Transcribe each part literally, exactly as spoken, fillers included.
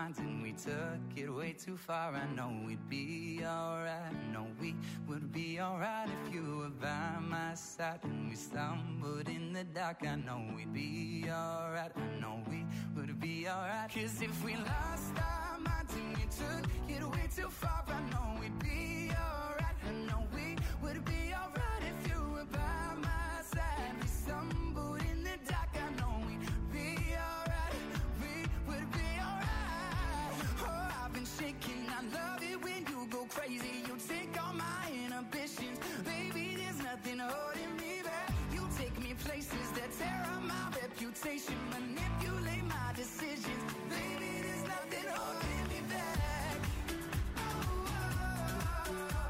minds and we took it way too far. I know we'd be alright. I know we would be alright if you were by my side. And we stumbled in the dark. I know we'd be alright. I know we would be alright. Cause if we lost our minds and we took it way too far, I know we'd be alright. I know we would be alright if you were by my side. We stumbled in the dark. I know we'd be alright. We would be alright. Oh, I've been shaking. I love it when you go crazy. You take all my inhibitions. Baby, there's nothing holding me back. You take me places that tear up my reputation. Manipulate my decisions. Baby, there's nothing holding me back. Oh, oh, oh.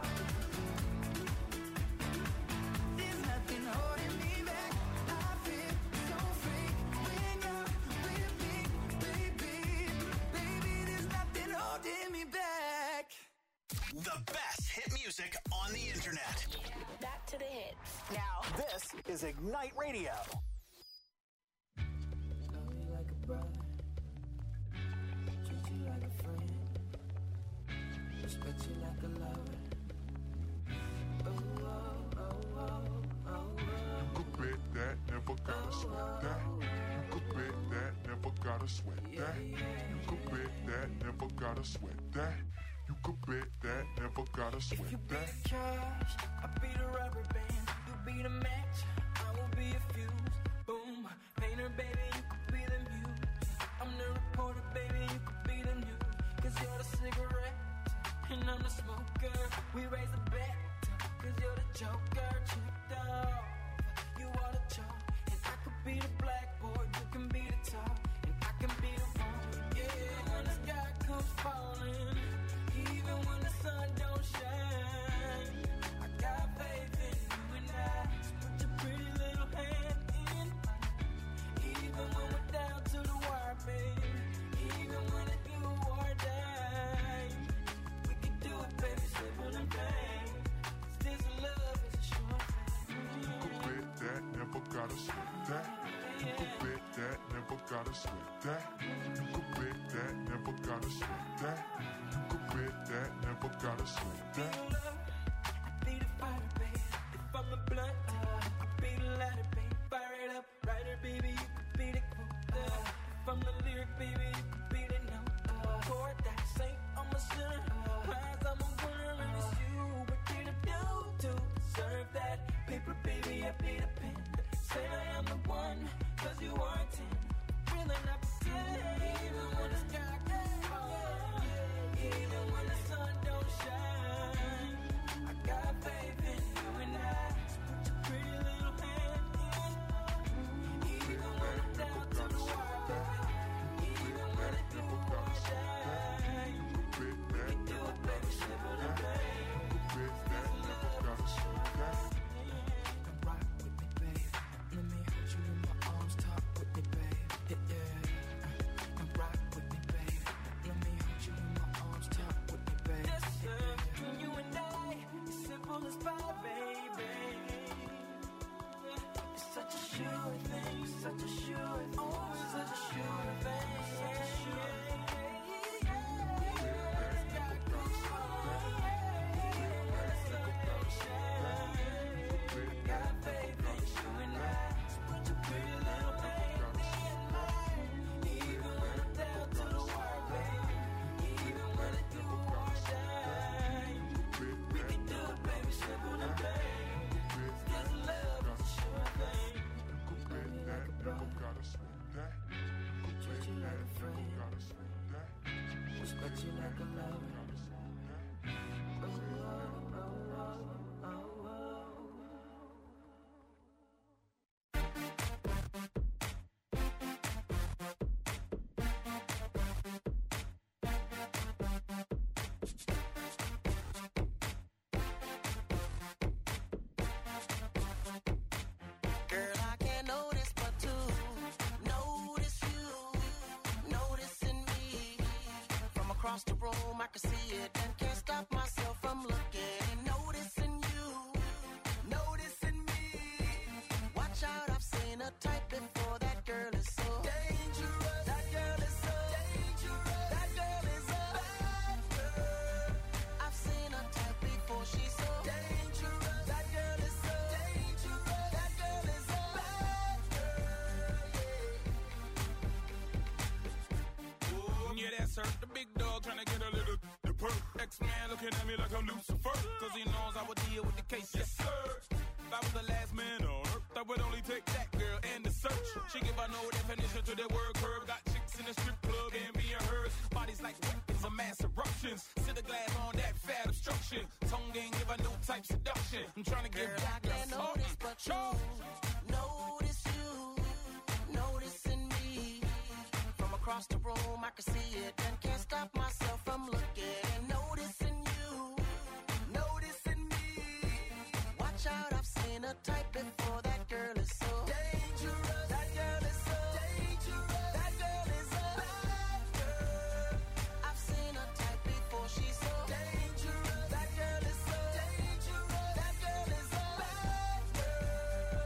There's nothing holding me back. I feel so free when you're with me, baby. Baby, there's nothing holding me back. The best hit music on the internet. Back to the hits. Now, this is Ignite Radio. Love you like a brother, treat you like a friend, respect you like a lover. Oh, oh, oh, oh, oh, oh. You could bet that, never gotta sweat that. You could bet that, never gotta sweat that. You could bet that, never gotta sweat that. You could bet that, never gotta sweat If you be that. the cash, I'll be the rubber band. You be the match, I will be a fuse. Boom, painter, baby, you could be the muse. I'm the reporter, baby, you could be the news. Cause you're the cigarette, and I'm the smoker. We raise the bet, cause you're the joker. Checked off, you are the chalk. And I could be the blackboard, you can be the top. And I can be the one, yeah, when the sky comes falling. Even when the sun don't shine, I got faith in you and I. So put your pretty little hand in mine. Even when we're down to the wire, baby. Even when it's do or die, we can do it, baby, simple and plain. This love is a short thing. You could bet that, never gotta sweat that. You could bet that, never gotta sweat that. You could bet that, never gotta sweat that. You could bet that, never gotta sweat that. I be the fire, baby. If I'm a blunt, I be the lighter, baby. Fire it up, writer, baby. You could be the quote. If I'm the lyric, baby, you could be the note. Chord that saint, I'm a sinner. Prize, I'm a winner, and it's you. What did I do to deserve that? Paper, baby, I be the pen. Say I am the one, cause you are ten. Really not pretend. Even when the sky gets falling, even when the sun don't shine, I got faith in you and I. So put your pretty little hand in mine. Even when I'm down to the wire, even when it do or die, we can do it, baby, simple and plain. You could bet that, never gotta sweat that. Come rock with me, babe. Let me hold you in my arms, talk with me, babe. Yeah, yeah. Come rock with me, babe. Let me hold you in my arms, talk with me, babe. Yes, sir. Between you and I, it's simple as pie, baby. It's such a sure thing, such a sure thing, oh, such a sure thing, such a sure thing. Got faith in you and I. So put your pretty little hand in mine. Even when I'm down to the wire, baby. Even when it do or die, we can do it, baby, simple and plain. This love is a sure thing. You could bet that, never gotta sweat that. You could bet that, never gotta sweat that. Respect you like a lover. Oh, oh, oh, oh, oh, oh. Girl, I can't notice but to notice you, noticing me. From across the room, I can see it and can't stop myself from looking. Noticing you, noticing me. Watch out, I've seen a type before. That girl is so dangerous. That girl is so dangerous. That girl sir. The big dog trying to get a little the perk. X-Man looking at me like I'm Lucifer. Cause he knows I would deal with the case, yes sir. If I was the last man on earth, I would only take that girl and the search. She give her no definition to the word curve. Got chicks in the strip club and being hers. Bodies like weapons of mass eruptions. Sit a glass on that fat obstruction. Tongue game give a new type seduction. I'm trying to give Girl, back I can't the notice but you. Notice you. Noticing me. From across the room, I can see it and can't stop myself from looking. Noticing you. Noticing me. Watch out, I've seen a type before. That girl is so dangerous. That girl is so dangerous. That girl is a bad girl. I've seen a type before. She's so dangerous. That girl is so dangerous. That girl is a bad girl.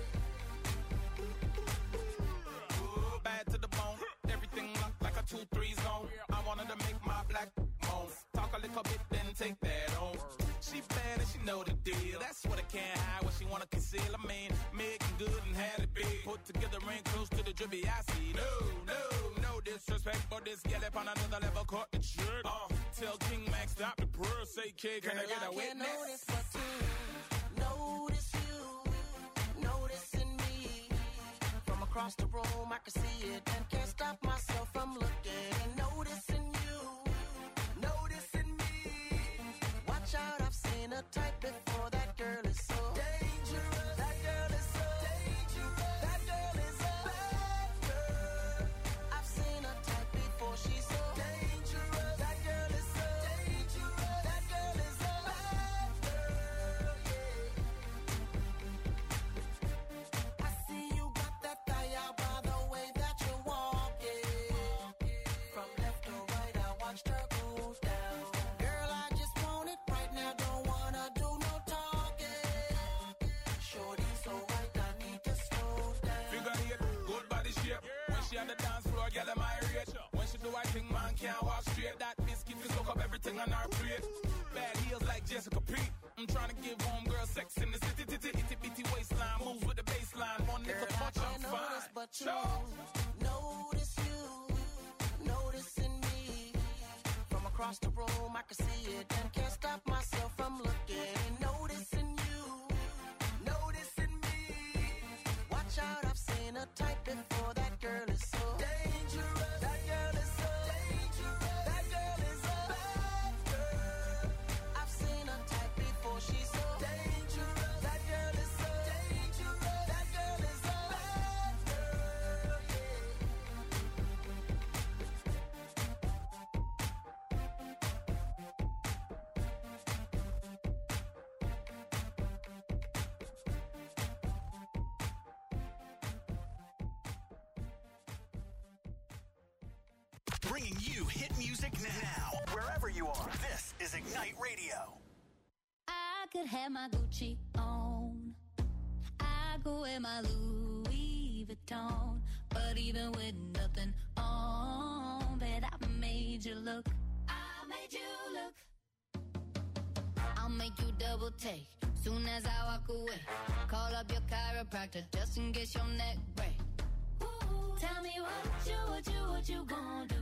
Ooh, bad to the bone. Everything locked like a two three zone. I wanted to make my black moan. Talk a little bit, then take that on. She bad and she know the deal. That's what I can't hide, what she wanna conceal. I mean, making good and had it big. Put together ring close to the drippy I see. No, no, no disrespect, but this gal up on another level caught the trick. Uh, tell King Max stop the purr. Say, kid, can Girl, I get a I can't witness? notice but you. Notice you. Noticing me. From across the room, I can see it and can't stop myself from looking. Noticing you. Noticing me. Watch out, I've seen a type before. That girl is so dangerous. That girl is so dangerous. That girl is a bad girl. I've seen a type before. She's so dangerous. That girl is so dangerous. That girl is a bad girl. Yeah. I see you got that thigh out by the way that you're walking. From left to right, I watched her go down. Girl, I just want it right now. Don't wanna do no talking. Shorty so right, I need to slow down. Figure eight, good body shape. When she on the dance floor, girl, am I rate. When she do I think man can't walk straight. That biscuit will soak up everything on our plate. Bad heels like Jessica Pete. I'm trying to give homegirl sex in the city, titty, itty bitty waistline. Moves with the baseline. One Girl, little I touch, I'm can't notice fine. but you. Sure. Notice you. Noticing me. From across the room, I can see it and can't stop myself from looking. Noticing you. Noticing me. Watch out, I've seen a type before. That girl is so dangerous. That girl is so dangerous. That girl is a bad girl. I've seen a type before. She's so dangerous. That girl is so dangerous. That girl is a bad girl. Bringing you hit music now, wherever you are. This is Ignite Radio. I could have my Gucci on. I go wear my Louis Vuitton. But even with nothing on, bet I made you look. I made you look. I'll make you double take soon as I walk away. Call up your chiropractor just in case your neck break. Ooh, tell me what you, what you, what you gonna do.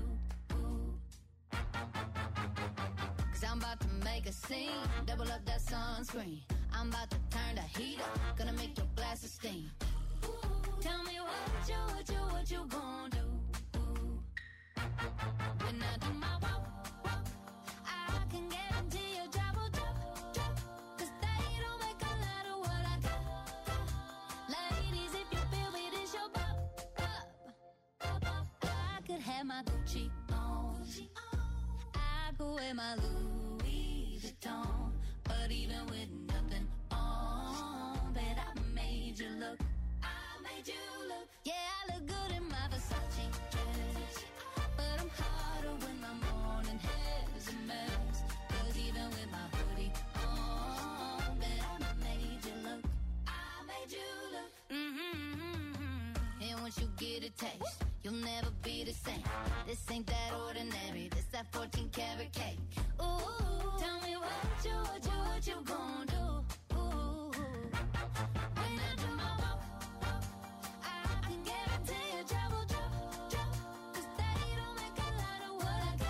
Cause I'm about to make a scene. Double up that sunscreen. I'm about to turn the heat up. Gonna make your glasses steam. Ooh, tell me what you, what you, what you gonna do. Ooh. When I do my walk, walk, I can guarantee your job will drop, drop. Cause they don't make a lot of what I got, got. Ladies, if you feel me, this your bop, bop, bop. I could have my Gucci on. I could wear my Louis Vuitton. But even with nothing on, bet I made you look. I made you look. Yeah, I look good in my Versace dress. But I'm hotter when my morning hair's a mess. Cause even with my hoodie on, bet I made you look. I made you look. Mm-hmm. And once you get a taste, you'll never be the same. This ain't that ordinary. This that fourteen karat cake. Ooh, tell me what you, what you, what you gonna do. Ooh, when I do my walk, walk, I can guarantee your job will drop, drop. Cause they don't make a lot of what I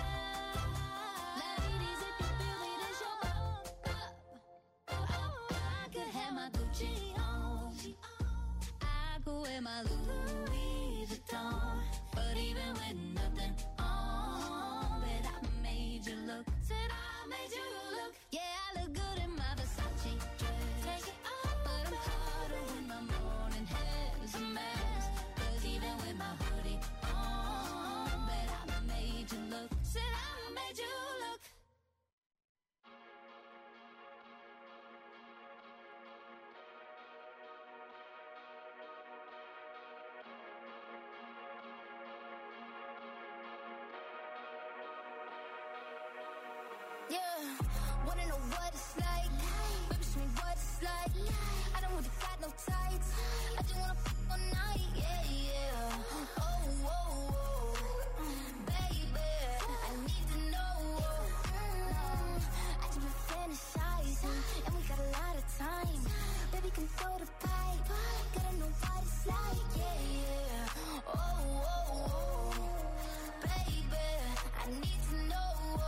wear my Louis Vuitton. But even with nothing on, bet I made you look. Said I made you look. Yeah, I look good in my Versace dress. Take it off, but I'm hotter when my morning hair's a mess. Cause even with my hoodie on, bet I made you look. Said I made you look. Yeah, wanna know what it's like? Baby, show me what it's like. I don't really got no tights. I just wanna f all night, yeah, yeah. Oh, oh, oh, baby, I need to know. I just been fantasizing, and we got a lot of time. Baby, can throw the pipe. Gotta know what it's like, yeah, yeah. Oh, oh, oh, baby, I need to know.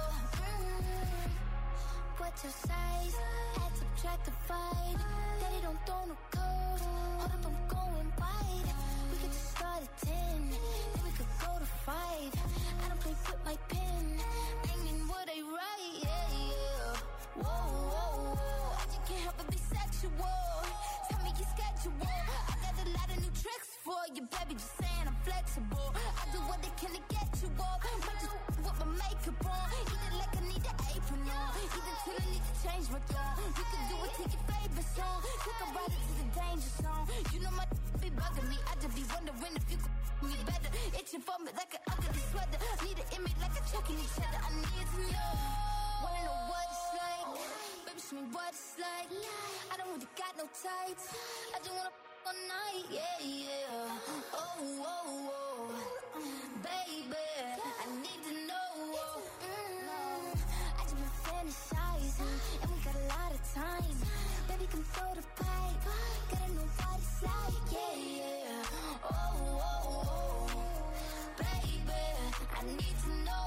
What's your size? Add, subtract, divide. Daddy don't throw no code. Hold up, I'm going wide. We could just start at ten, then we could go to five. I don't play with my pen, banging what I write, yeah, yeah. Whoa, whoa, whoa, I just can't help but be sexual. Tell me your schedule. I got a lot of new tricks for you, baby, just saying I'm flexible. I do what I can to get you off. Might just with my makeup on. Eat it like I need an apron on. Even till I need to change my tone. You can do it to your favorite song. Take a ride into the danger zone. You know my be bugging me. I just be wondering if you could me better. Itching for me like an ugly sweater. Need an image like a checking each other. I need to know. Wanna know what it's like? Baby, show me what it's like. I don't really got no tights. I just wanna f all night, yeah, yeah. Oh, oh, oh, baby, I need to know. Mm, I just been fantasizing, and we got a lot of time. Baby, come throw the pipe. Gotta know what it's like, yeah, yeah. Oh, oh, oh, baby, I need to know.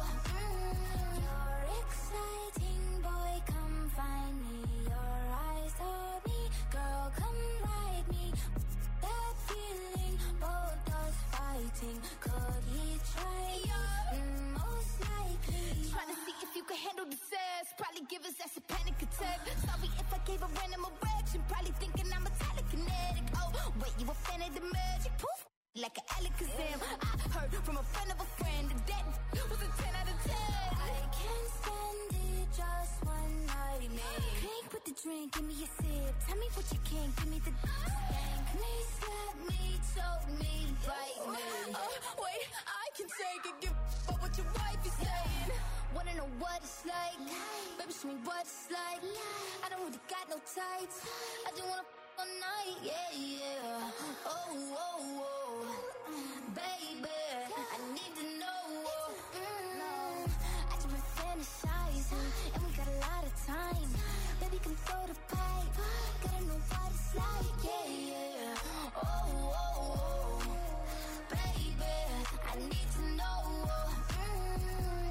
Mm, you're exciting, boy, come find me. Your eyes told me, girl, come ride me. That feeling, both us fighting. Could he try? Mm, most likely. Trying to see if you can handle the sass. Probably give us that's a panic attack. Sorry if I gave a random erection. Probably thinking I'm a telekinetic. Oh, wait, you a fan of the magic? Poof, like an Alakazam. I heard from a friend of a friend that that was a ten out of ten. I can't stand it, just one night, man. Drink with the drink, give me a sip. Tell me what you can, give me the spank me, slap me, choke me, bite me. Oh, wait, I can take it, give up what your wife is saying. Wanna know what it's like? Baby, show me what it's like. I don't really got no tights. I just wanna f all night, yeah, yeah. Oh, oh, oh, baby, I need to know. Mm, I just been fantasizing, and we got a lot of time. Baby, can throw the pipe. Gotta know what it's like, yeah, yeah. Oh, oh, oh, baby, I need to know. Mm.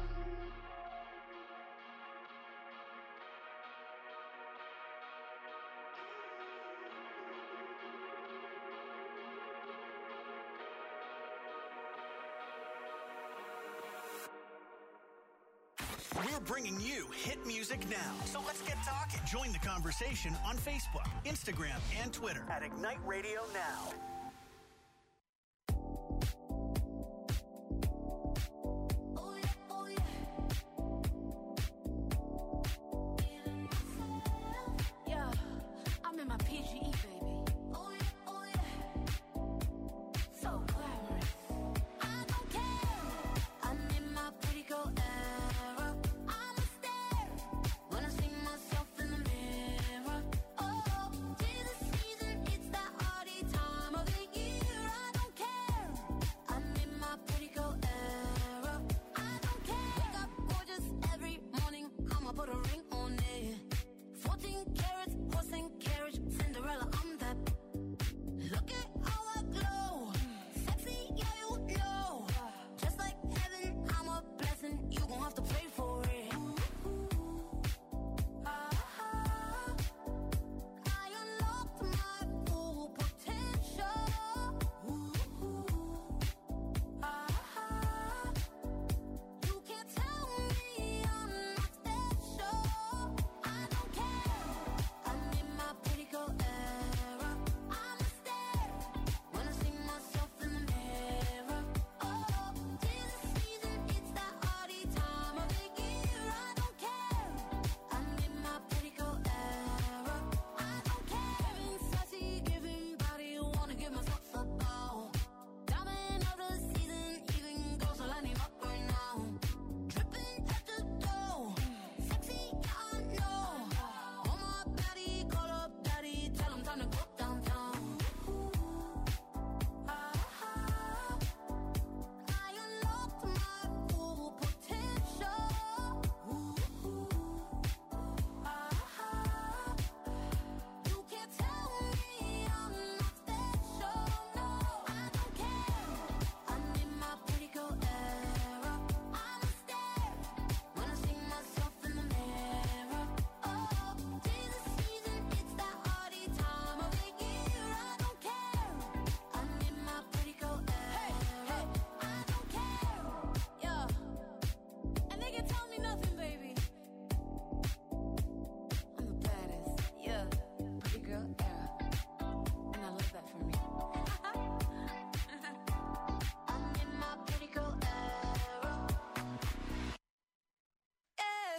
We're bringing you hit music now. So let's get talking. Join the conversation on Facebook, Instagram, and Twitter at Ignite Radio Now. Yeah, I'm in my P G E, baby. So glamorous. I don't care. I'm in my pretty girl era. I'm a stare when I see myself in the mirror. Oh, 'tis the season, it's that party time of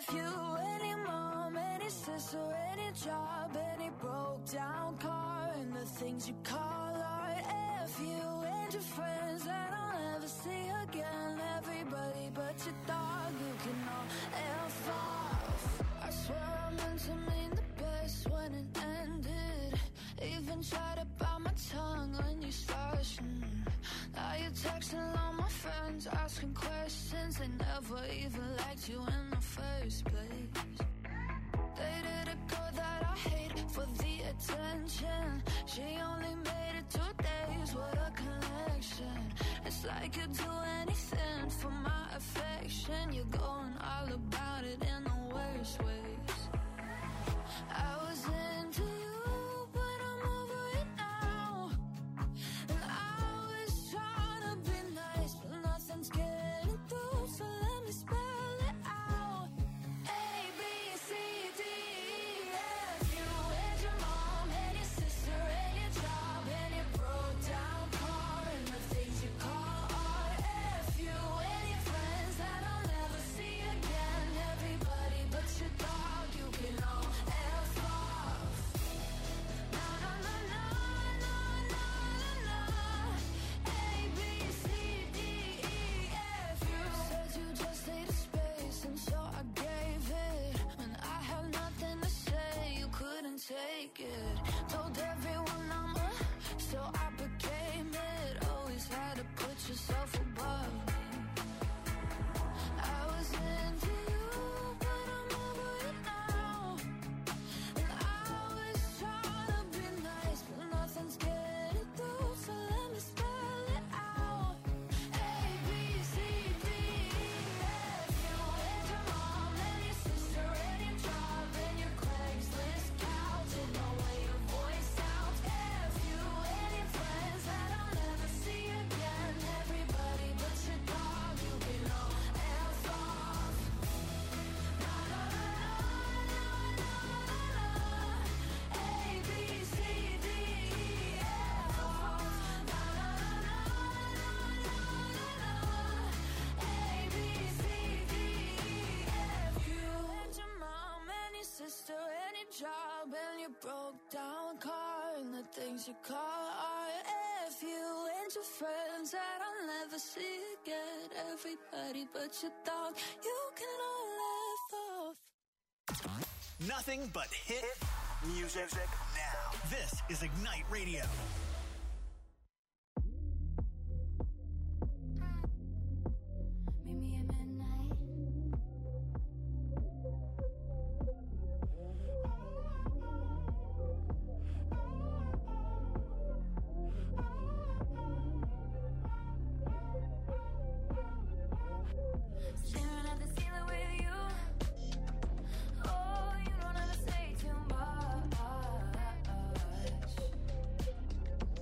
If you, any mom, any sister, any job, any broke down car, and the things you call art. If you and your friends that I'll never see again, everybody but your dog, you can all F off. I swear I meant to mean the best when it ended. Even tried to bite my tongue when you started. Mm. Now you're texting all my friends, asking questions. They never even liked you in the first place. Dated a girl that I hate for the attention. She only made it two days, what a connection. It's like you'd do anything for my affection. You're going all about it in the worst ways. I was into you, but I'm over it now. And I was trying to be nice, but nothing's getting through, so let me spell it out. A, B, C, D, E, F. You and your mom and your sister and your job and your broke down car and the things you call art. F. You and your friends that I'll never see again. Everybody but your dog, you can all F off. Na na na na na na na. A, B, C, D, E, F. You said you just needed space, and so I gave it. When I had nothing to say, you couldn't take it. Told everyone I'm a, so I became it. Always had to put yourself above me. I was into you, but I'm over it now. And I was trying to be nice, but nothing's getting through, so let me spell it out. A, B, C, D, E, F. You and your mom and your sister and your job and your Craigslist couch and the way your voice sounds. F. You and your friends that I'll never see again. Everybody but your dog, you can all F off. Na na na na na na na. A, B, C, D, E, F off. Na na na na na na na. A, B, C, D, E, F. You and your mom and your sister and your job and your broke down car and the things you call art. F. You and your friends that I'll never see again. Everybody but your dog, you can all F off. Nothing but hit music now. This is Ignite Radio. Meet me at midnight. Staring at the ceiling with you. Oh, you don't ever say too much.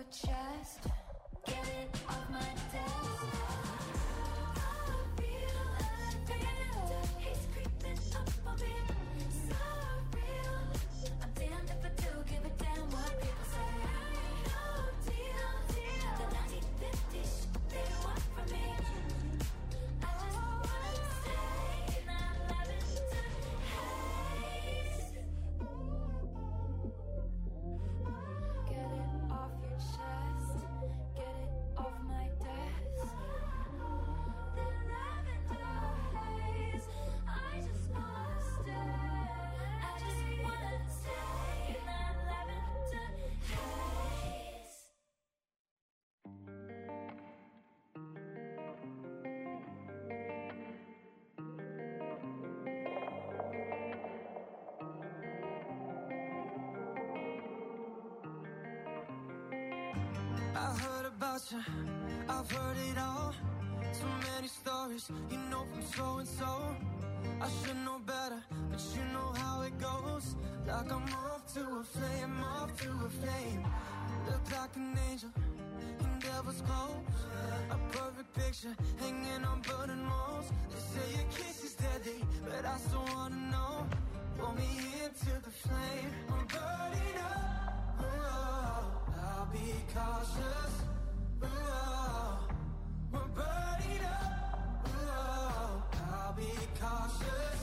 chest. Get it off my desk. He's creeping up on me. So real. I'm damned if I do give a damn what people say. No deal, deal. The ninety fifty shit they want from me. I just wanna stay in that lavender haze. Get it off your chest. Get it off my desk. The lavender haze. I just wanna stay. I just wanna stay in that lavender haze. I heard about you, I've heard it all. So many stories, you know from so and so. I should know better, but you know how it goes. Like I'm off to a flame, off to a flame. Look like an angel in devil's clothes. A perfect picture hanging on burning walls. They say your kiss is deadly, but I still wanna know. Pull me into the flame, I'm burning up. Oh, I'll be cautious. Oh, we're burning up. Oh, I'll be cautious.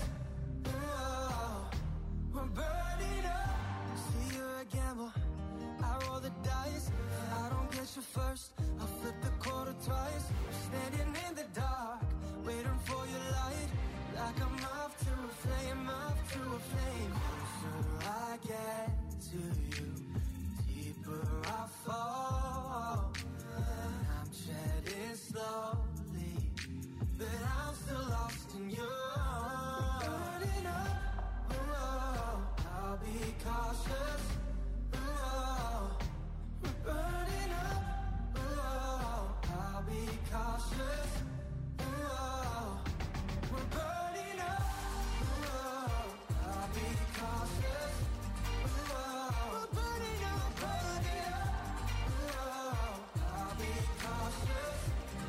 Oh, we're burning up. See, you're a gamble. I roll the dice. If I don't get you first, I'll flip the quarter twice. Standing in the dark, waiting for your light. Like I'm off to a flame, off to a flame. Closer I get to you, deeper I fall. I'm treading slowly, but I'm still lost in you. Burning up, oh, I'll be cautious. Oh, we're burning up, oh, I'll be cautious. Oh, we're burning up, oh, I'll be cautious. Oh, we're burning up, burning up. Oh, I'll be cautious.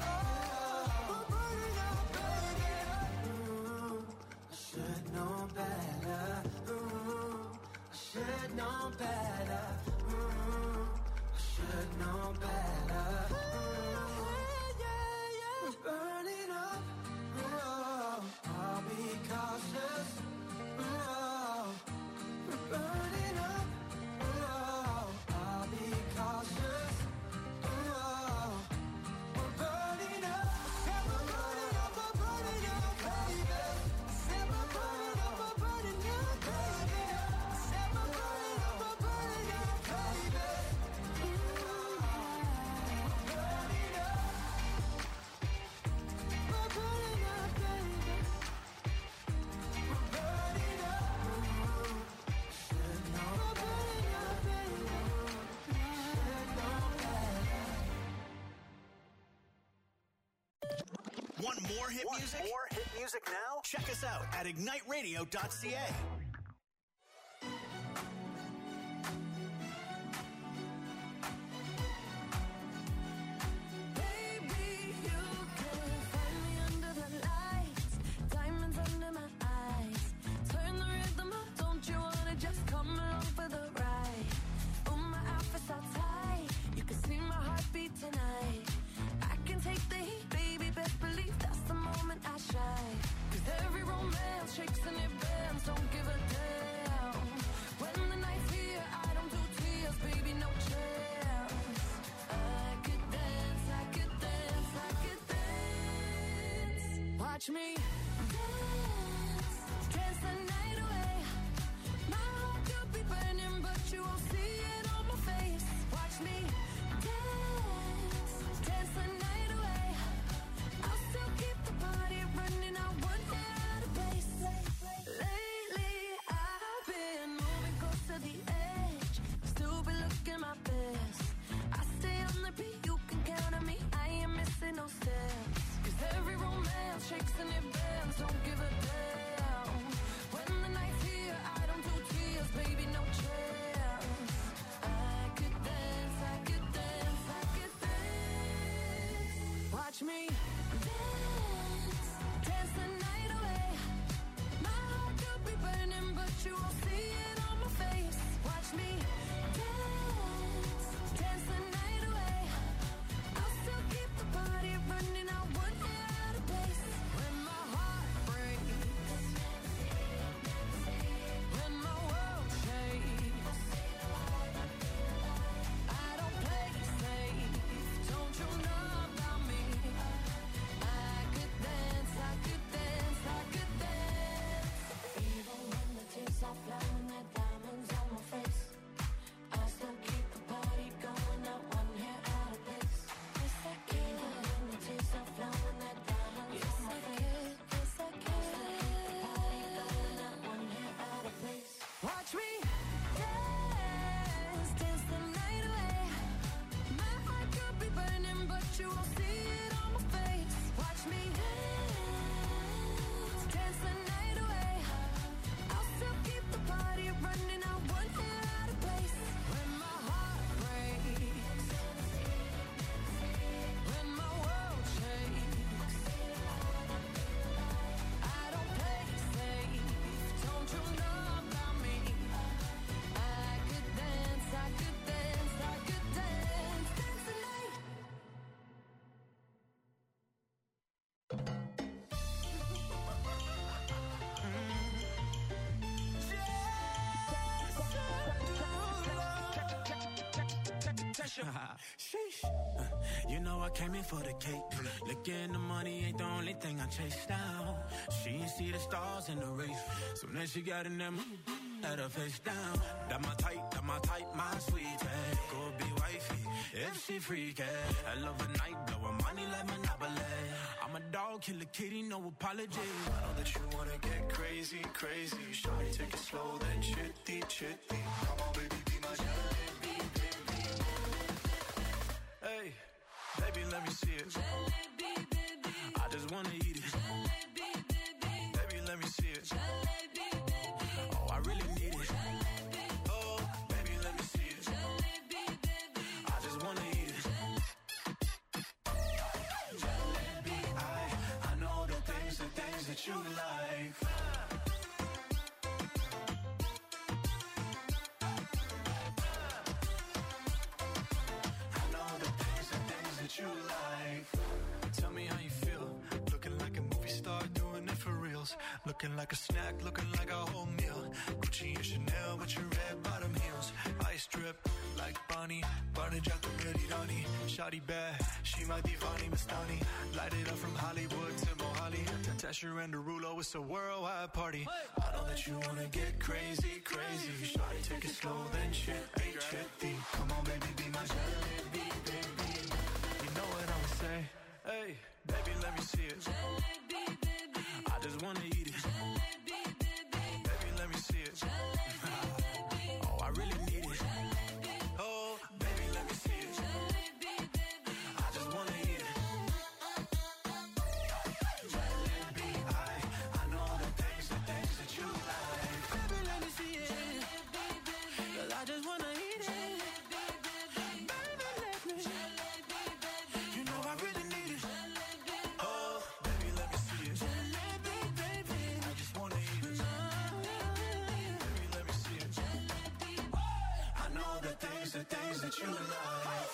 Oh, we're burning up, burning up. Ooh, I should know better. Ooh, I should know better. Ooh, I should know better. Ooh, yeah, yeah. We're burning up. Ooh, I'll be cautious. Ooh, we're burning up. Ooh, I'll be cautious. Ooh, we're burning up. Said we're burning up, we're burning up, baby. Said we're burning up, we're burning up, baby. Said we're burning up, we're burning up, baby. Ooh, we're burning up. We're burning up, baby. We're burning up. Ooh, should know. We're burning up, baby. Should know better. Want more hit music? More hit music now? Check us out at ignite radio dot c a. Baby, you can find me under the lights, diamonds under my eyes. Turn the rhythm up, don't you wanna just come along for the ride? Oh, my outfit's all tight, you can see my heartbeat tonight. I can take the heat, baby, best believe that's the moment I shine. 'Cause every romance shakes and it bends, don't give a damn. When the night's here, I don't do tears, baby, no chance. I could dance, I could dance, I could dance. Watch me dance, dance the night away. My heart could be burning, but you won't see it on my face. Watch me dance, dance the night away. I'll still keep the party running, I won't get out of place. Lately, I've been moving close to the edge, still be looking my best. I stay on the beat, you can count on me, I ain't missing no steps. 'Cause every romance shakes and it bends, don't give a damn. When the night's here, I don't do tears, baby, no chance. I could dance, I could dance, Watch me dance, dance the night away. My heart could be burning, but you won't see it on my face. Watch me dance, dance the night away. I'll still keep the party running, I wouldn't get out of place. When my heart breaks, when my world shakes, I don't play safe, don't you know about me? I could dance, I could dance, I could dance. Even when the tears are flowing, the diamonds on my face, I still keep the party going, not one hair out of place. Yes, I can. Even when the tears are flowing, the diamonds on my face, yes, I can. I still keep the party going, not one hair out of place. Watch me dance, dance the night away. My heart could be burning, but you won't see it on my face. Watch me dance, dance the night away. I'll still keep the party running, I won't get out of place. When my heart breaks, when my world shakes, I don't play safe, don't you know about me? I could dance, I could dance, I could dance, dance the night. Sheesh. Uh, You know I came in for the cake. Looking the money ain't the only thing I chase down. She ain't see the stars in the race. So then she got in them, had her face down. That my type, that my type, my sweetie. Go be wifey, if she freaky. I love a night, blowin' money like Monopoly. I'm a dog, kill a kitty, no apology. I know that you wanna get crazy, crazy. Shawty, take it slow, then chitty, chitty. Come on, baby, be my jalebi, baby. Hey, baby, let me see it. Jalebi, baby. I just wanna eat it. Jalebi, baby. Baby, let me see it. Jalebi, baby. Oh, I really need it. Jalebi, Oh, baby, let me see it. jalebi, baby. I just wanna eat it. Jalebi, I, I know the things, the things that you like. I know the things, the things that you like. Tell me how you feel. Looking like a movie star, doing it for reals. Looking like a snack, looking like a whole meal. Gucci and Chanel with your red bottom heels. Ice drip like Bonnie, Barney Jack the Birdie Shawty bad, she my Divani Mastani. Light it up from Hollywood to Mohali. Tesher and Derulo, it's a worldwide party. I know that you wanna get crazy, crazy. Shawty, take it slow, then chitty, chitty. Come on, baby, be my jalebi, baby. You know what I'ma say? Hey, baby, let me see it. Jalebi, baby. I just wanna eat it. Jalebi, baby. Baby, let me see it. Oh, I really need it. Oh, baby, let me see it. I just wanna eat it. Jalebi, I, I know the things, the things that you like. Baby, let me see it. Girl, I just wanna eat it. Baby, let me. You know I really need it. Oh, baby, let me see it. I just wanna eat it. Baby, let me see it. I know the things, the things that you like.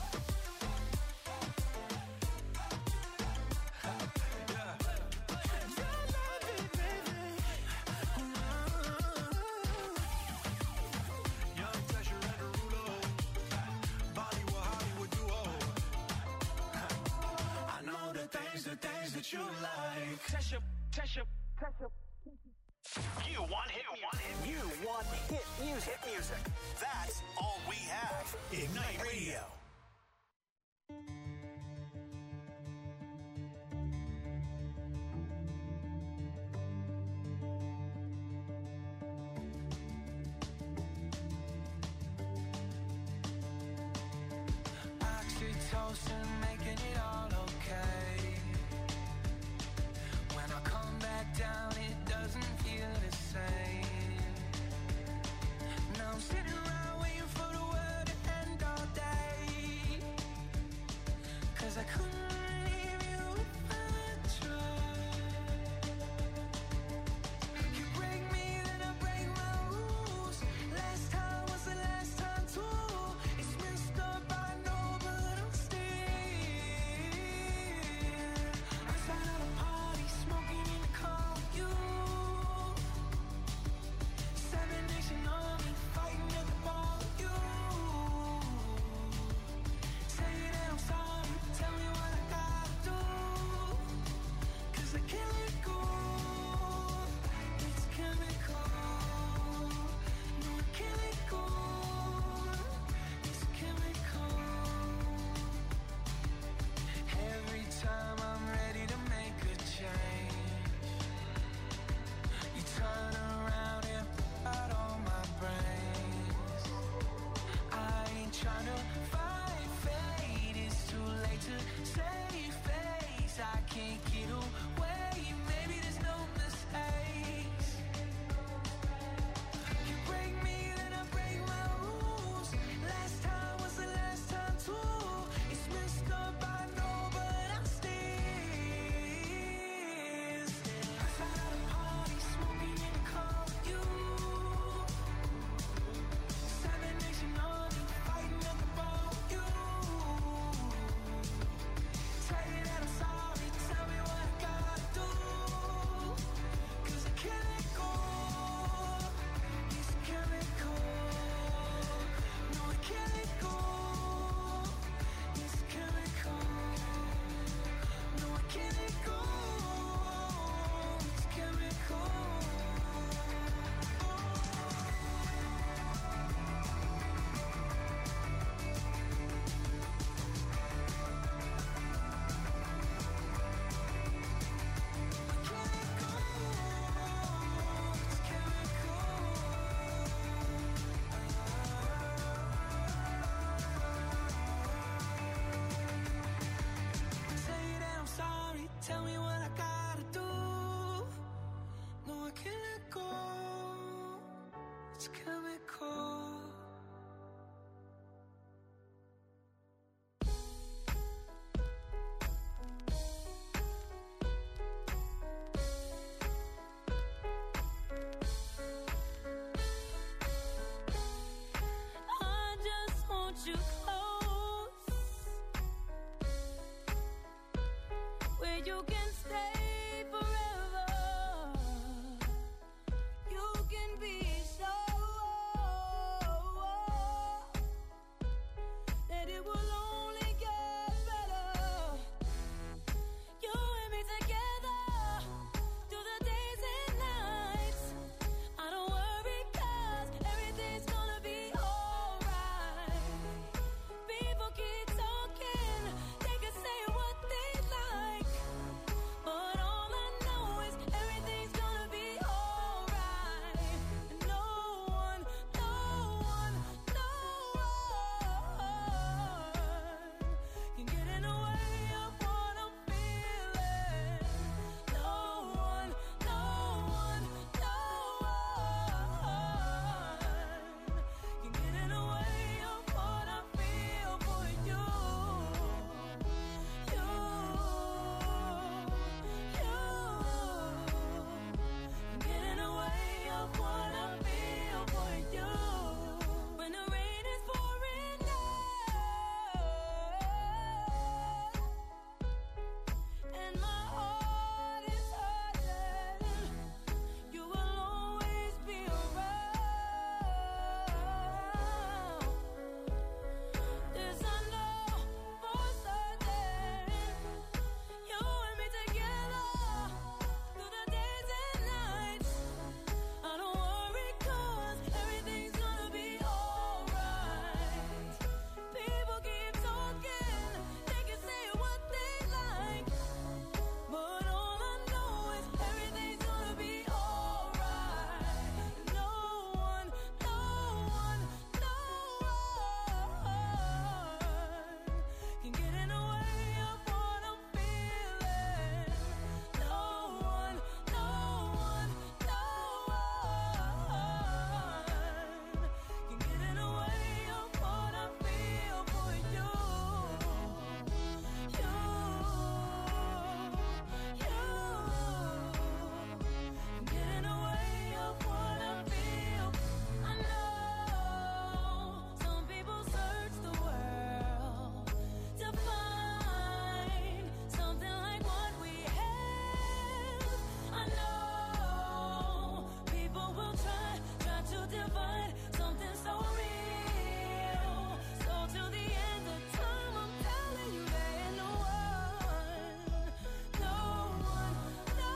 Young Tesher and Derulo. Bollywood, Hollywood duo. I know the things, the things that you like. Tesher, Tesher, Tesher. You want hit music. You want hit music. Hit music. That's all we have. Ignite Radio. Oxytocin, making it all okay. When I come back down, it doesn't feel the same. Now I'm sitting around waiting for the world to end all day. you can stay forever. You can be so that it will only get better. You and me together through the days and nights. I don't worry 'cause everything's gonna be alright. People keep talking, they can say what they like, but all I know is everything's gonna be alright. No one, no one, no one can get in the way of what I'm feeling. No one, no one, no one can get in the way of what I feel for you. You, you can get in the way of what I feel for you. When the rain is pouring down and my heart is hurting, you will always be around. This I know for certain. You and me together through the days and nights. I don't worry 'cause everything's gonna be alright. People keep talking, they can say what they like, but all I know is everything's gonna be alright. No one, no one, no one can get in the way of what I'm feeling. No one, no one, no one can get in the way of what I feel for you. You, you get in the way of what I feel. I know some people search the world to find something like what we have. I know people will try, try to divide something so real. So till the end of time, I'm telling you there ain't no one, no one, no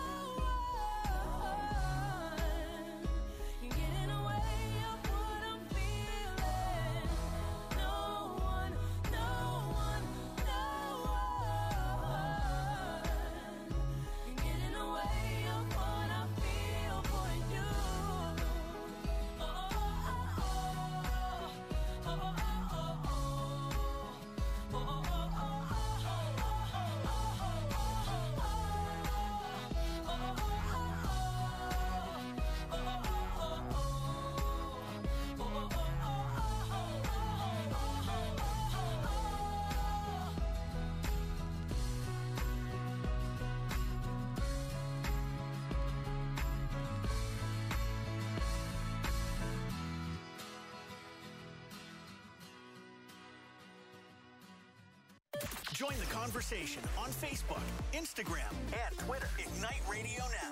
one can get in the way of what I'm feeling. No one, no one, no one can get in the way of what I feel for you. Oh, oh, oh, oh, oh, oh, oh, oh, Join the conversation on Facebook, Instagram, and Twitter. Ignite Radio Now.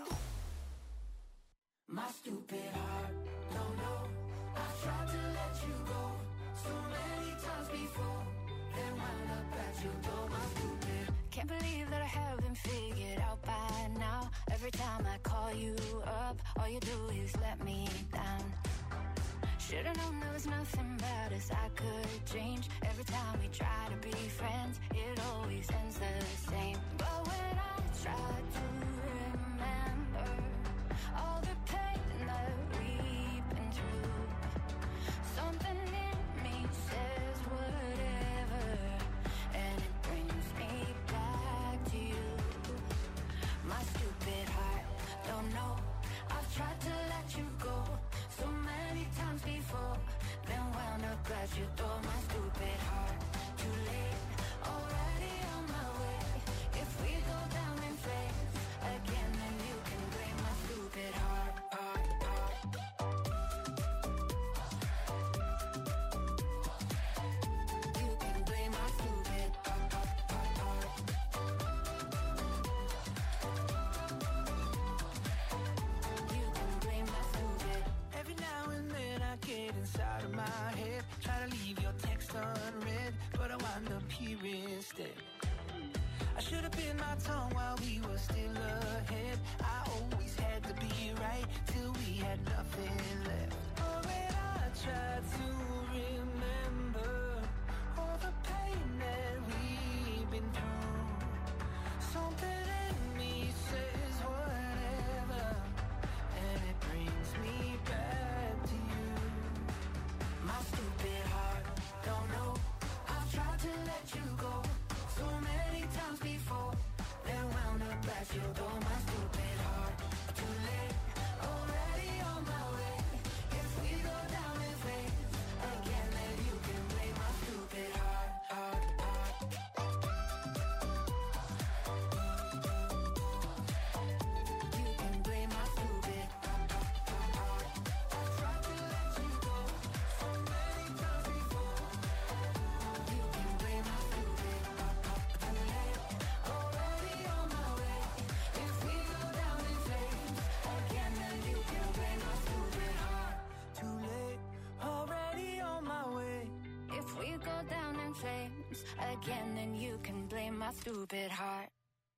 My stupid heart, don't know. I've tried to let you go so many times before, then wound up at your door. My stupid. Can't believe that I haven't figured out by now. Every time I call you up, all you do is let me down. Should've known there was nothing about us I could change. Every time we try to be friends, it always ends the same. But when I try to remember all the pain that we've been through, something in me says whatever, and it brings me back to you. My stupid heart, don't know. I've tried to let you go so many times before, then wound up at your door. My stupid heart, too late, alright. instead. I should have bit my tongue while we were still ahead. I always had to be right till we had nothing left. Oh, when I tried to remember all the pain that we've been through, something in me says whatever, and it brings me back to you. My stupid heart, don't know, I've tried to let you go so many times before, then wound up at your door. My stupid heart, too late, already on my way. If we go down in flames again, then you can blame my stupid heart, heart, heart. You can blame my stupid heart, heart, heart. I tried to let you go so many times before. You can blame my stupid heart, heart. Too late, already on my way. If we go down in flames again, then you can blame my stupid heart. Too late, already on my way. If we go down in flames again, then you can blame my stupid heart.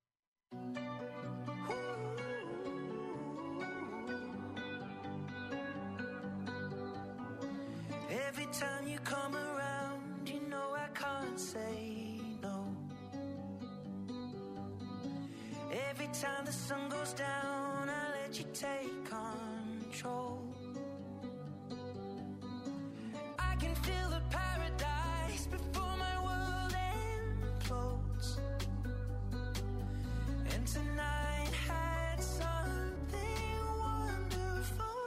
Every time you come around, you know I can't say no. Every time the sun goes down, I let you take control. I can feel the paradise before my world implodes. And tonight had something wonderful.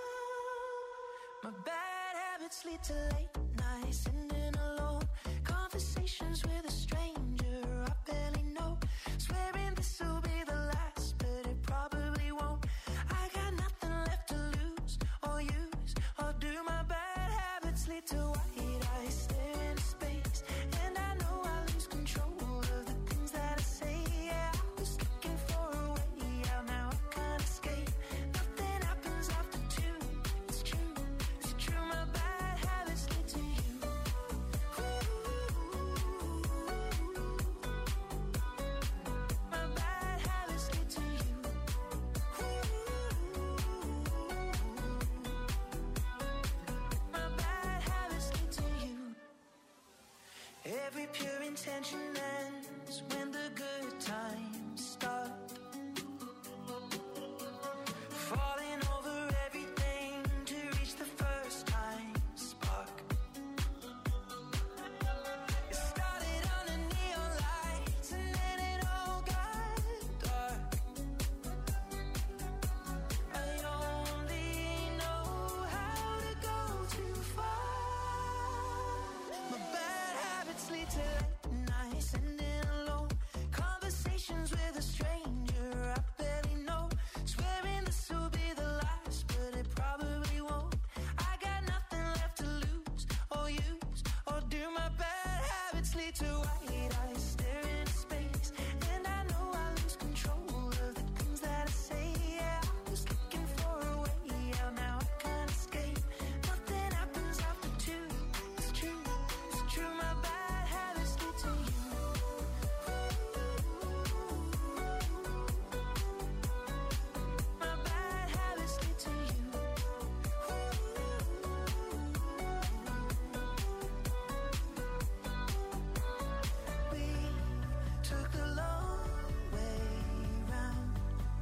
My bad habits lead to late nights, sitting alone, conversations with a stranger I barely know, swearing this will be the last, but it probably won't. I got nothing left to lose or use or do. My bad habits lead to white eyes staring into space, and I know I lose control of the things that I say. Yeah, I was looking for a way out, now I can't escape. Nothing happens after two. It's true, it's true. My bad habits lead to you. My bad habits lead to you. My bad habits lead to you. Every pure intention ends when the good times start. Falling over everything to reach the first time spark. It started under neon lights and then it all got dark. I only know how to go too far. My bad habits lead to late nights, sitting alone, conversations with a stranger I barely know, swearing this will be the last, but it probably won't. I got nothing left to lose or use or do. My bad habits lead to white eyes staring into space, and I know I lose control of the things that I say. Yeah, I was looking for a way out, now I can't escape. Nothing happens after two. It's true, it's true. My bad habits lead to you. My bad habits lead to you. We took the long way round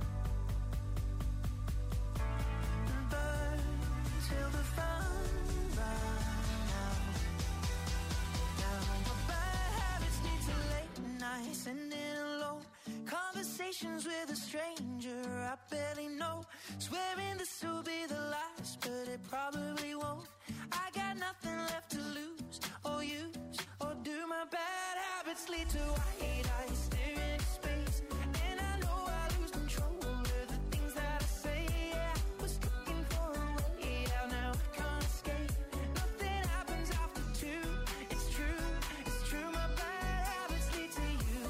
and burned till the fun ran out. Now my bad habits lead to late nights, sitting alone, conversations with a stranger I barely know, swearing this will be the last, but it probably won't. I got nothing left to lose or use or do. My bad habits lead to white eyes staring into space, and I know I lose control of the things that I say. Yeah, I was looking for a way out, now I can't escape. Nothing happens after two. It's true, it's true. My bad habits lead to you.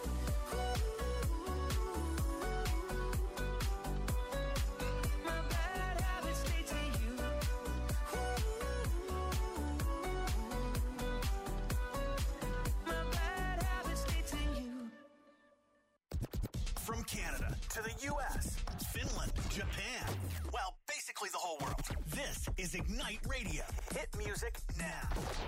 My bad habits lead to you. My bad habits to the U S, Finland, Japan. Well, basically the whole world. This is Ignite Radio. Hit music now.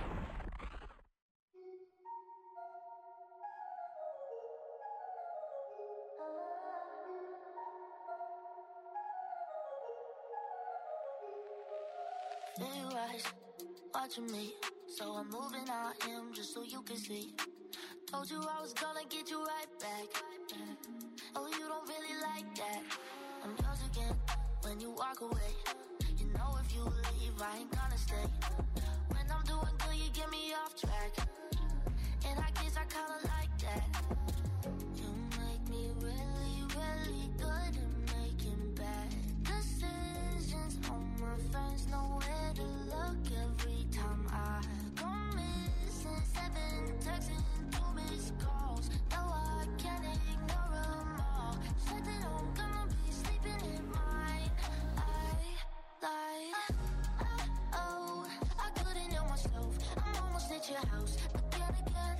Feel your eyes watching me, so I'm moving out him just so you can see. Told you I was gonna get you right back. Oh, you don't really like that. I'm yours again when you walk away. You know if you leave, I ain't gonna stay. When I'm doing good, you get me off track. And I guess I kinda like that. You make me really, really good at making bad decisions. All my friends know where to look every time I go missing. Seven texts and two missed calls. No, I can't ignore them all. Said that I'm gonna be sleeping in mine. I lied. Oh, I couldn't help myself. I'm almost at your house again, again.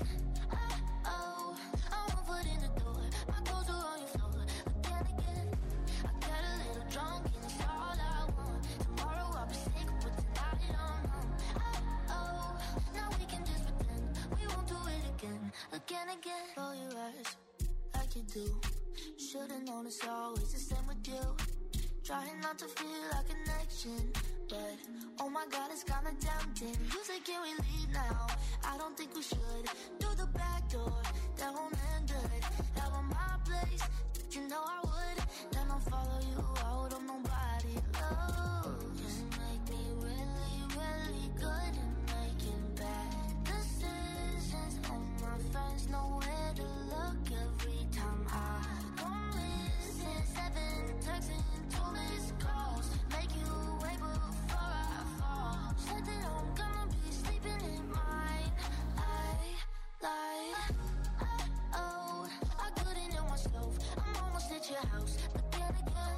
Oh, I won't put in the door. My clothes are on your floor again, again. I got a little drunk and it's all I want. Tomorrow I'll be sick, but tonight I'm home. Oh, now we can just pretend we won't do it again, again, again. Roll your eyes like you do. Should've known it's always the same with you. Trying not to feel a connection, but oh my God, it's kinda tempting. You say, can we leave now? I don't think we should. Through the back door, that won't end good. Have on my place, you know I would. Then I'll follow you out on nobody. Oh, you make me really, really good at making bad decisions. All my friends know where to look every time I go missing. Seven texts and two missed calls. Make you wait before I fall. Said that I'm gonna be sleeping in mine. I lied. Oh, I couldn't help myself. I'm almost at your house again, again.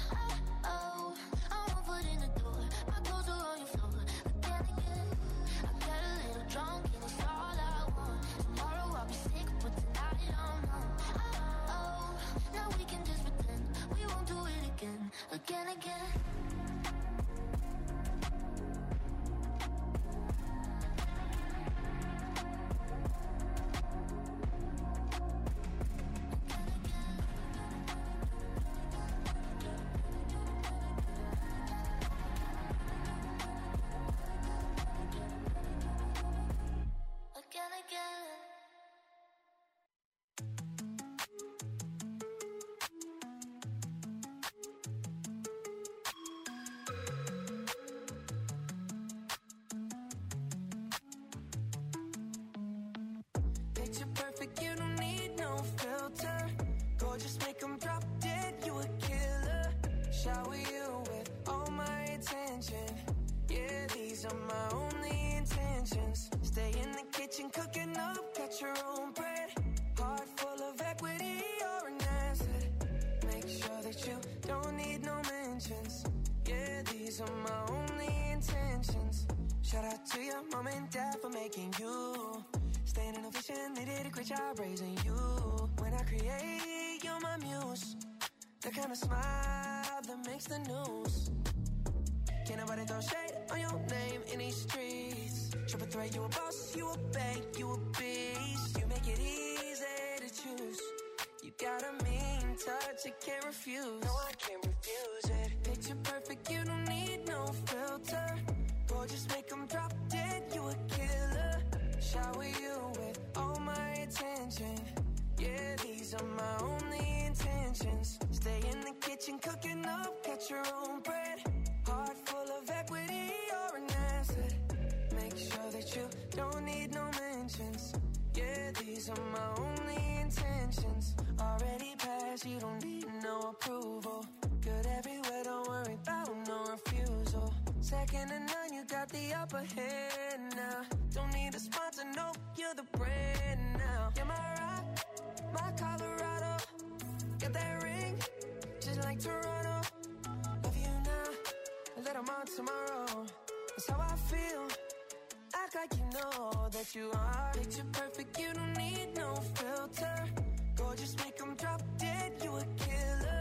Oh, I won't put in the door. My clothes are on your floor again, again. I got a little drunk and it's all I want. Tomorrow I'll be sick, but tonight I'm home. Oh, now we can just pretend we won't do it again, again, again. Again, again. Picture perfect, you don't need no filter. Gorgeous, make them drop dead, you a killer. Shower you with all my attention. Yeah, these are my only intentions. Stay in the kitchen, cooking up, cut your own bread. Heart full of equity, you're an asset. Make sure that you don't need no mentions. Yeah, these are my only intentions. Shout out to your mom and dad for making you. Staying in a vision, they did a great job raising you. When I create, you're my muse. The kind of smile that makes the news. Can't nobody throw shade on your name in these streets. Triple threat, you a boss, you a bank, you a beast. You make it easy to choose. You got a mean touch, I can't refuse. No, I can't refuse it. Picture perfect, you don't need no filter. Gorgeous, make them drop dead, you a killer. Shower you with all my attention. Yeah, these are my only intentions. Stay in the kitchen, cooking up, cut your own bread. Heart full of equity, you're an asset. Make sure that you don't need no mentions. Yeah, these are my only intentions. Already passed, you don't need no approval. Good everywhere, don't worry about no refusal. Second to none, you got the upper hand now. Don't need a sponsor, no, you're the brand now. You're my rock, my Colorado. Got that ring, just like Toronto. Love you now, a little more tomorrow. That's how I feel. Act like you know that you are. Picture perfect, you don't need no filter. Gorgeous, make them drop dead, you a killer.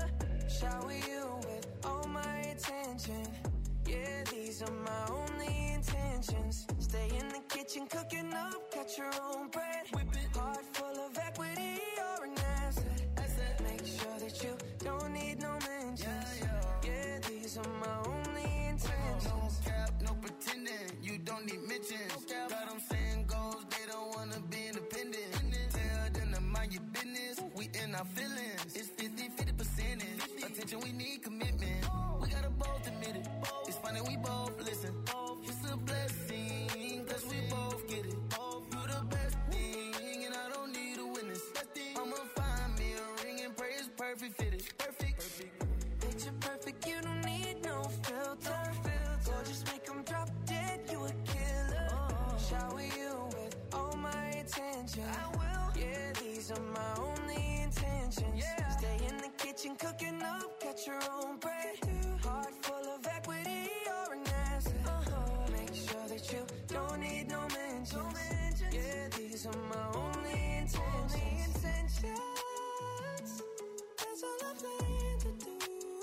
intentions. Got them saying goals, they don't wanna be independent. Tell them to mind your business, we in our feelings. It's fifty fifty percentage. Attention, we need commitment. We gotta both admit it. It's funny, we both listen. It's a blessing, cause we both get it. You the best thing, and I don't need a witness. I'ma find me a ring and pray it's perfect fitted. Perfect. Picture perfect, you don't need no filter. Gorgeous, make them drop dead, you a killer. Shower you with all my attention. I will. Yeah, these are my only intentions. Yeah. Stay in the kitchen cooking up, get your own bread. Heart full of equity, you're an asset. Uh-huh. Make sure that you don't need no mentions. Yeah, these are my only intentions. Only intentions. That's all I plan to do.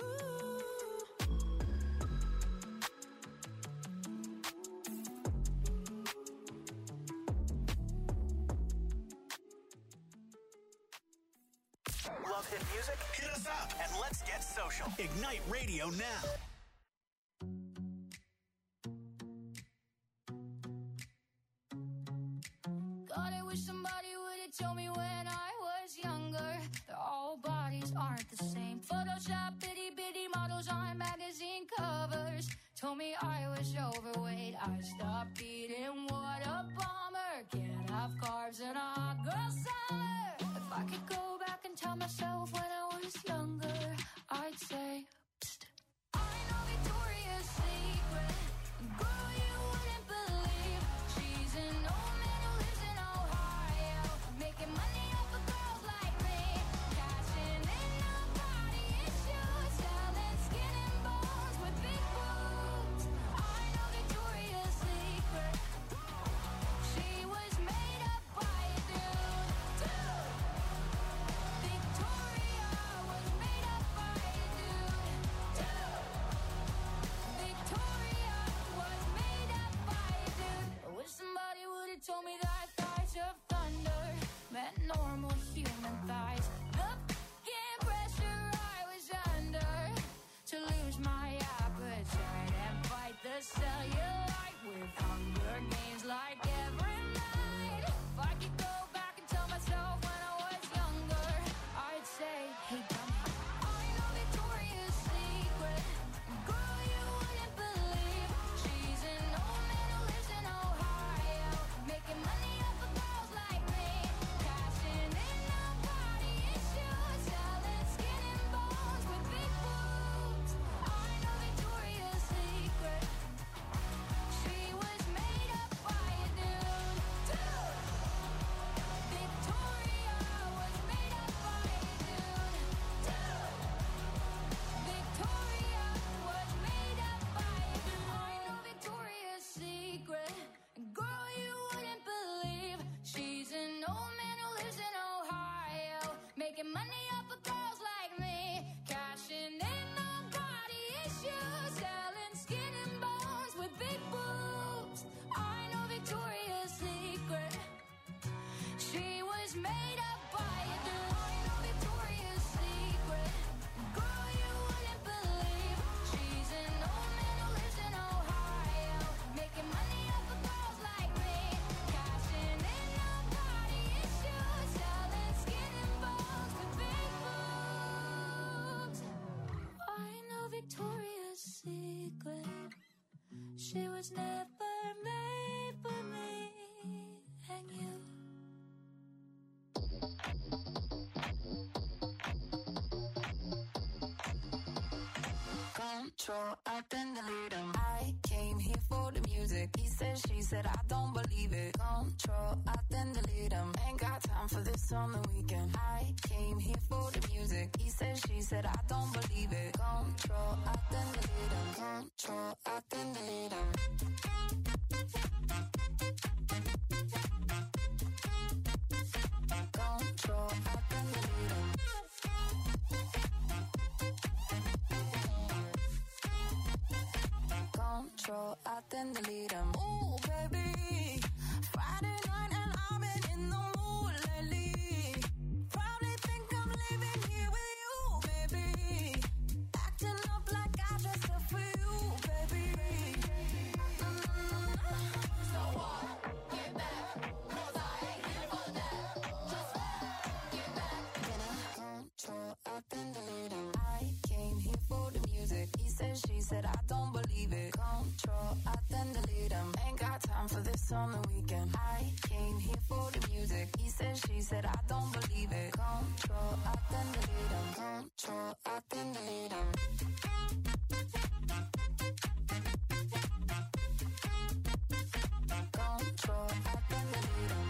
Love hit music? Hit us up and let's get social. Ignite Radio now. God, I wish somebody would have told me when I was younger that all bodies aren't the same. Photoshop bitty bitty models on magazine covers told me I was overweight. I stopped eating, what a bummer. Can't have carbs in a hot girl summer. If I could go back and tell myself when I was younger, I'd say, psst, I know Victoria's Secret. Girl, you wouldn't believe she's an old man who lives in Ohio, making money off of girls like me, cashing in on body issues, selling skin and bones with big boobs. I know Victoria's Secret. She was made up by a dude. Dude. Victoria was made up by a dude. Dude. Victoria was made up by a dude. I wish somebody would have told me that thighs of thunder meant normal human thighs. The fucking pressure I was under to lose my appetite and fight the cellulite with Hunger Games like every night. If I could go back and tell myself when I was younger, I'd say, hey dummy, I know Victoria's Secret. Girl, you wouldn't believe she's an old man who lives in Ohio, making money off of girls like me, cashing in on body issues, selling skin and bones with big boobs. I know Victoria's Secret. She was made up by a dude. Dude. Victoria was made up by a dude. Dude. Victoria was made up by a dude. I know Victoria's Secret. Girl, you wouldn't believe she's an old man who lives in Ohio, making money off of girls like me, cashing in on body issues, selling skin and bones with big boobs. I know Victoria's Secret. She was made up by a dude. I know Victoria's Secret. Girl, you wouldn't believe she's an old man who lives in Ohio, making money off of girls like me, cashing in on body issues, selling skin and bones with big boobs. I know Victoria's Secret. She was never made for me and you. Control, I then delete him. I came here for the music. He said, she said, I don't believe it. Control, I then delete him. Ain't got time for this on the weekend. I came here for the music. He said, she said, I don't believe it. Control, I then delete him. Control, I then delete him. Control, I then delete him. Control, I then delete him. Ooh, baby, Friday night and I've been in the mood lately. Probably think I'm leaving here with you, baby. Acting up like I dressed up for you, baby. Mm-hmm. So then delete 'em. Control, alt, then delete 'em. Control, alt, then delete 'em.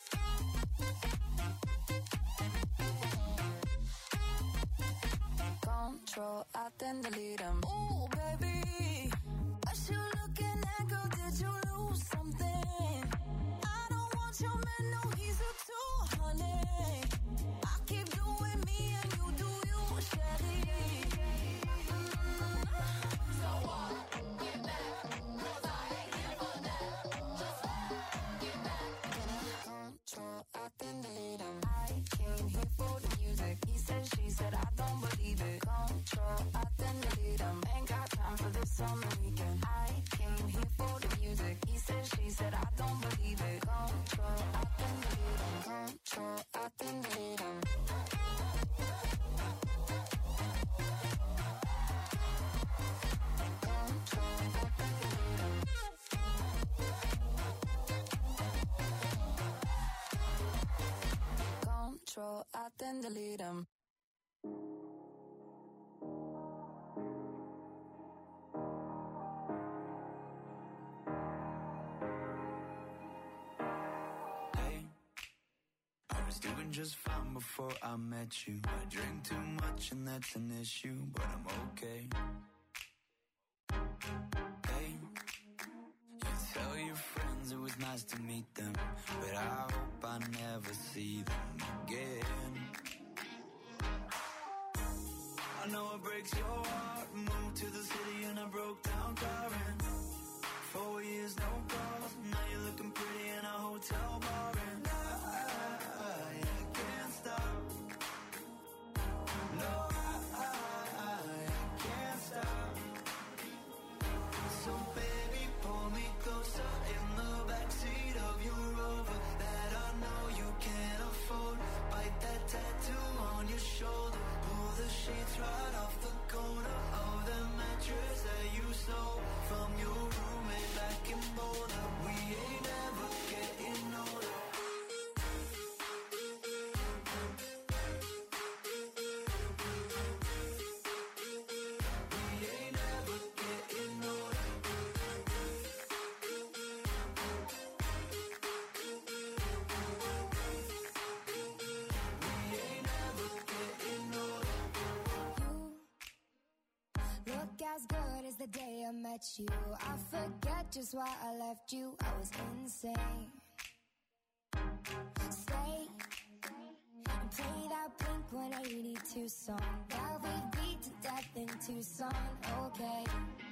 Control, alt, then delete 'em. Ooh, baby, what you looking at, girl? Did you lose something? I don't want your man, no, he's a two hundred. I keep doing me and you do you, Shelly. Mm. So what? Get back, 'cause I ain't here for that. Just get back. Control, alt, then delete 'em. I came here for the music. He said, she said, I don't believe it. Control, alt, then delete 'em. Ain't got time for this on the weekend. I came here for the music. He said, she said, I don't believe it. Control, alt, then delete 'em. Control, alt, then delete 'em. Control, alt, then delete 'em. Doing just fine before I met you. I drink too much and that's an issue, but I'm okay. Hey, you tell your friends it was nice to meet them, but I hope I never see them again. I know it breaks your heart. Moved to the city and I broke down crying. Four years, no calls. Now you're looking pretty in a hotel bar, and I, I, I can't stop. No, I, I, I can't stop. So baby, pull me closer in the backseat of your Rover that I know you can't afford. Bite that tattoo on your shoulder. Pull the sheets right off the corner of the mattress that you stole from your roommate back in Boulder. We ain't never getting older. We ain't never getting older. We ain't never getting older. You look as good as the day I met you. I forget just why I left you. I was insane. Stay and play that Blink one eighty-two song that we beat to death in Tucson. Okay.